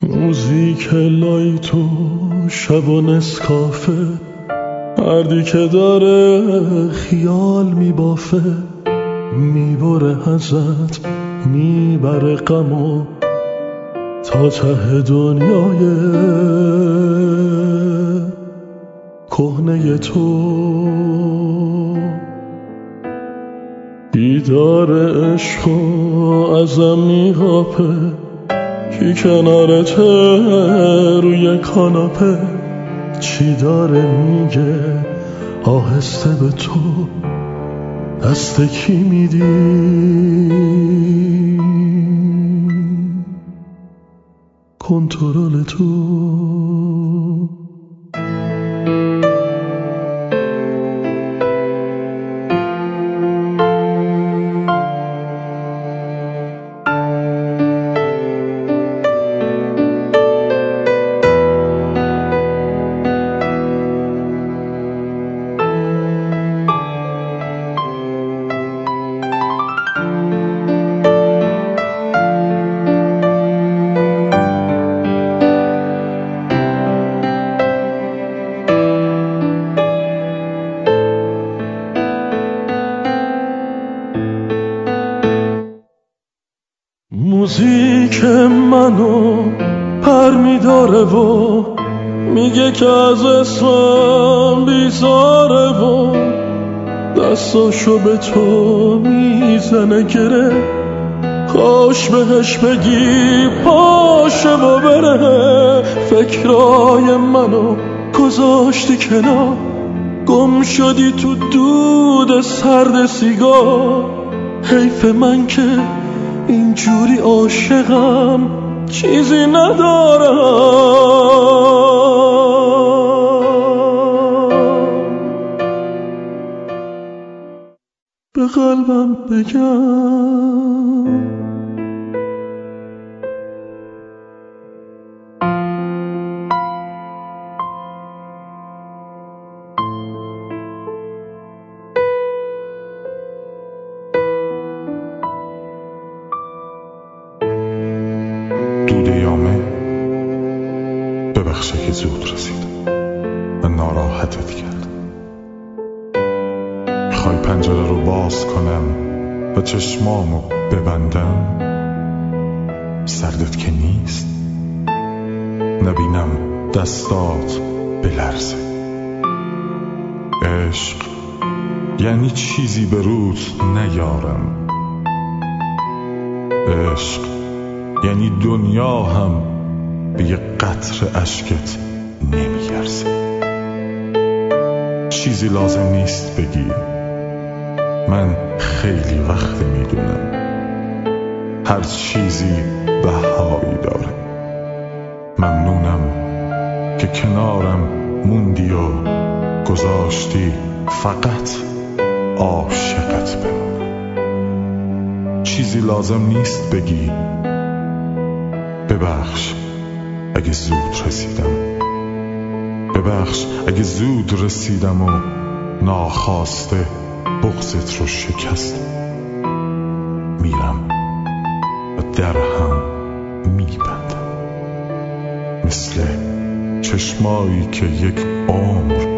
موزیک لایت و شب و نسکافه، مردی که داره خیال میبافه، میبره ازت میبره غمو تا ته دنیای کهنه تو. بیدار عشق و ازم میغاپه، کی کنارته روی کاناپه، چی داره میگه آهسته به تو، دست کی میدی کنترل تو. موزیک منو پر میداره و میگه که از اسمم بیزاره و دستاشو به تو میزنه گره، کاش بهش بگی پاشه و بره. فکرای منو گذاشتی کنار، گم شدی تو دود سرد سیگار. حیف من که اینجوری عاشقم چیزی ندارم به قلبم بگم. دوده یامه ببخشه که زود رسید و ناراحتت کرد. میخوای پنجره رو باز کنم و چشمامو ببندم؟ سردت که نیست؟ نبینم دستات بلرزه. عشق یعنی چیزی به روت نیارم. عشق یعنی دنیا هم به یه قطره اشکت نمیارزه. چیزی لازم نیست بگی، من خیلی وقت میدونم. هر چیزی بهایی داره. ممنونم که کنارم موندی و گذاشتی فقط عاشقت بمونم. چیزی لازم نیست بگی، ببخش اگه زود رسیدم. ببخش اگه زود رسیدم و ناخواسته بغضت رو شکستم. میرم و در هم میبندم، مثل چشمایی که یک عمر